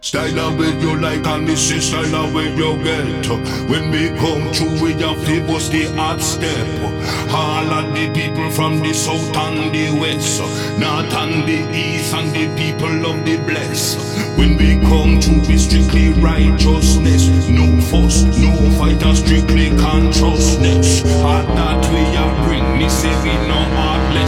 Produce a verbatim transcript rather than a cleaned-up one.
Style of with you like and this is style of with you get. When we come through we have to bust the hard step. All of the people from the south and the west, north and the east and the people of the bless. When we come through we strictly righteousness. No fuss, no fight and strictly consciousness. Heart that we are bring, me say we no heartless.